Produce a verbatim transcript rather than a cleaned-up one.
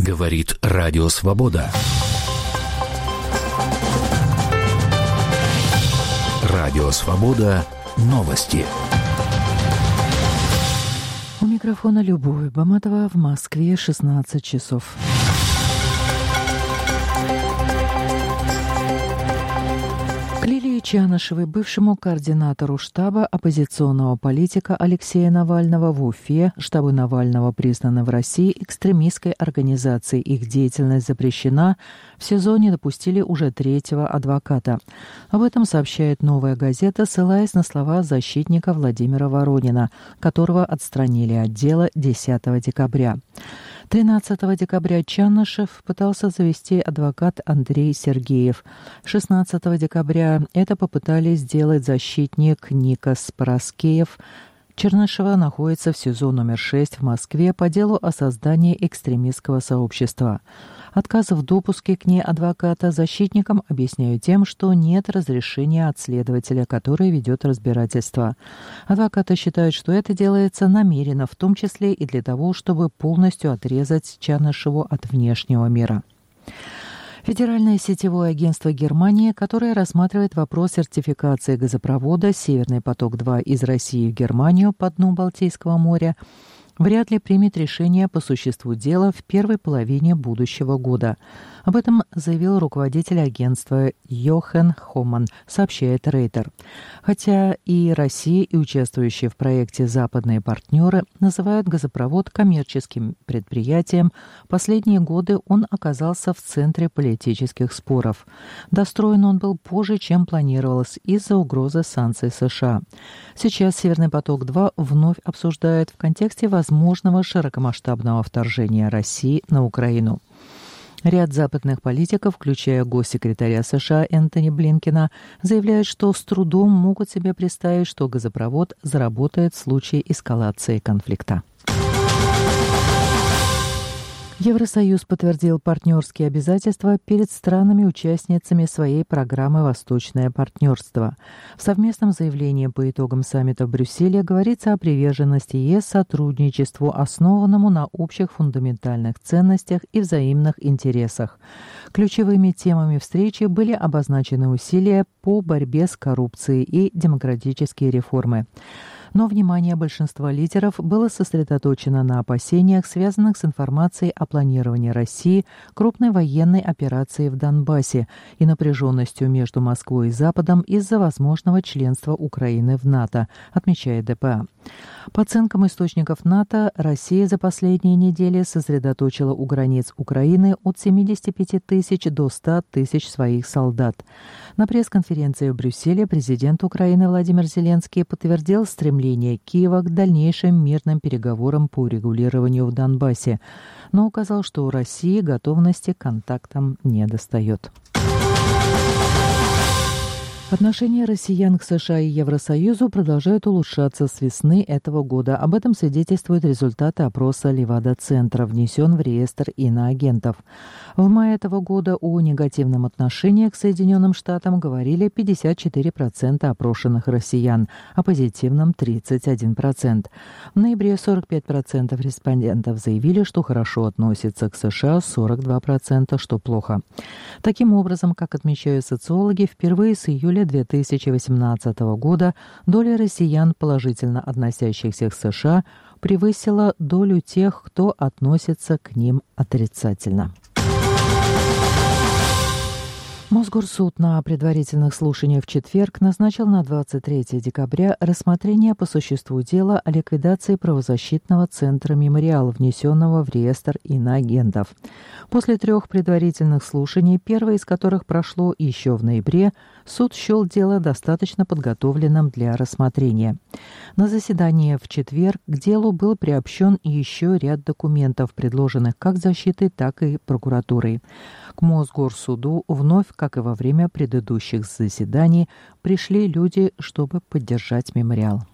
Говорит Радио Свобода. Радио Свобода. Новости. У микрофона Любовь Баматова. В Москве шестнадцать часов. К Лилии Чанышевой, бывшему координатору штаба оппозиционного политика Алексея Навального в Уфе, штабы Навального признаны в России экстремистской организацией. Их деятельность запрещена. В СИЗО не допустили уже третьего адвоката. Об этом сообщает «Новая газета», ссылаясь на слова защитника Владимира Воронина, которого отстранили от дела десятого декабря. тринадцатого декабря Чанышев пытался завести адвокат Андрей Сергеев. шестнадцатого декабря это попытались сделать защитник Никас Параскеев. Чернышева находится в СИЗО номер шесть в Москве по делу о создании экстремистского сообщества. Отказ в допуске к ней адвоката защитникам объясняют тем, что нет разрешения от следователя, который ведет разбирательство. Адвокаты считают, что это делается намеренно, в том числе и для того, чтобы полностью отрезать Чанышеву от внешнего мира. Федеральное сетевое агентство Германии, которое рассматривает вопрос сертификации газопровода «Северный поток-два» из России в Германию по дну Балтийского моря, вряд ли примет решение по существу дела в первой половине будущего года. Об этом заявил руководитель агентства Йохен Хоман, сообщает Рейтер. Хотя и Россия, и участвующие в проекте западные партнеры называют газопровод коммерческим предприятием, последние годы он оказался в центре политических споров. Достроен он был позже, чем планировалось, из-за угрозы санкций США. Сейчас «Северный поток-два» вновь обсуждают в контексте возможного широкомасштабного вторжения России на Украину. Ряд западных политиков, включая госсекретаря США Энтони Блинкена, заявляют, что с трудом могут себе представить, что газопровод заработает в случае эскалации конфликта. Евросоюз подтвердил партнерские обязательства перед странами-участницами своей программы «Восточное партнерство». В совместном заявлении по итогам саммита в Брюсселе говорится о приверженности ЕС сотрудничеству, основанному на общих фундаментальных ценностях и взаимных интересах. Ключевыми темами встречи были обозначены усилия по борьбе с коррупцией и демократические реформы. Но внимание большинства лидеров было сосредоточено на опасениях, связанных с информацией о планировании России крупной военной операции в Донбассе и напряженностью между Москвой и Западом из-за возможного членства Украины в НАТО, отмечает ДПА. По оценкам источников НАТО, Россия за последние недели сосредоточила у границ Украины от семидесяти пяти тысяч до ста тысяч своих солдат. На пресс-конференции в Брюсселе президент Украины Владимир Зеленский подтвердил стремление Киева к дальнейшим мирным переговорам по урегулированию в Донбассе, но указал, что у России готовности к контактам недостает. Отношения россиян к США и Евросоюзу продолжают улучшаться с весны этого года. Об этом свидетельствуют результаты опроса Левада-центра, внесен в реестр иноагентов. В мае этого года о негативном отношении к Соединенным Штатам говорили пятьдесят четыре процента опрошенных россиян, а позитивном тридцать один процент. В ноябре сорок пять процентов респондентов заявили, что хорошо относятся к США, сорок два процента, что плохо. Таким образом, как отмечают социологи, впервые с июля две тысячи восемнадцатого года доля россиян, положительно относящихся к США, превысила долю тех, кто относится к ним отрицательно. Мосгорсуд на предварительных слушаниях в четверг назначил на двадцать третьего декабря рассмотрение по существу дела о ликвидации правозащитного центра «Мемориал», внесенного в реестр иноагентов. После трех предварительных слушаний, первое из которых прошло еще в ноябре, суд счел дело достаточно подготовленным для рассмотрения. На заседании в четверг к делу был приобщен еще ряд документов, предложенных как защитой, так и прокуратурой. К Мосгорсуду вновь, как и во время предыдущих заседаний, пришли люди, чтобы поддержать мемориал.